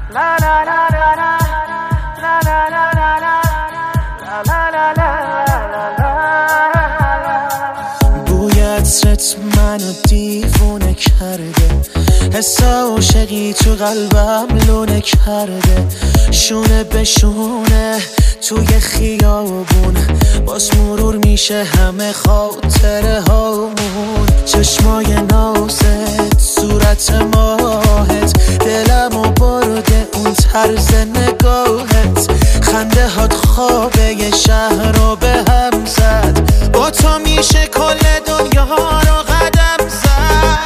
بوی عطرت منو دیوونه کرده، حس عاشقی تو قلبم لونه کرده. شونه به شونه توی خیابون باز مرور میشه همه خاطره هامون. چشمای نازت، صورت ماهت، دلمو برده اون طرز نگاهت. خنده هات خوابه یه شهر رو به هم زد، با تو میشه کل دنیا رو قدم زد.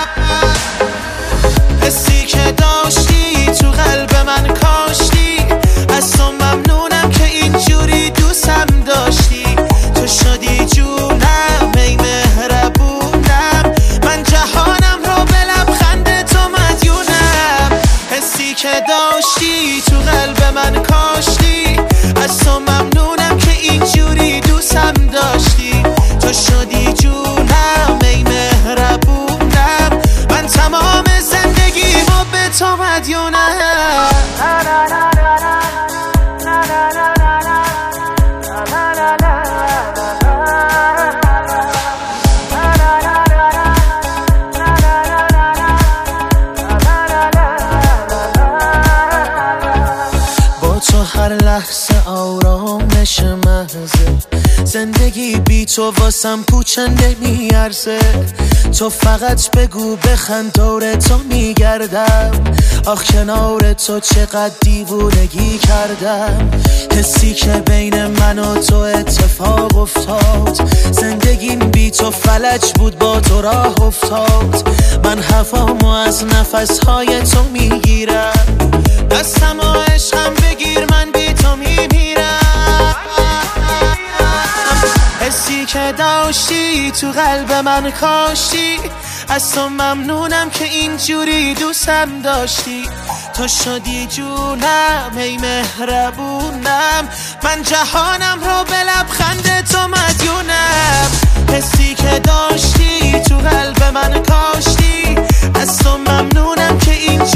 حسی که داشتی تو قلب من کاشتی، از تو ممنونم که اینجوری دوستم داشتی. تو شدی جونم ای مهربونم، من جهانم رو به لبخند تو مدیونم. حسی که داشتی تو قلب من کاشتی، از تو ممنونم که اینجوری دوستم داشتی. تو شدی جونم ای مهربونم، من تمام زندگیمو به تو مدیونم. تو هر لحظه آرامش محضه، زندگی بی تو واسم پوچنده میارزه. تو فقط بگو بخند دور تو میگردم، آخ کنار تو چقدر دیوونگی کردم. حسی که بین من و تو اتفاق افتاد، زندگیم بی تو فلج بود با تو راه افتاد. من هوامو از نفسهای تو میگیرم، دستم و عشقم بگیر من بی تو میمیرم. حسی که داشتی تو قلب من کاشتی، از تو ممنونم که اینجوری دوستم داشتی. تو شدی جونم ای مهربونم، من جهانم رو به لبخند تو مدیونم. حسی که داشتی تو قلب من کاشتی، از تو ممنونم که اینجوری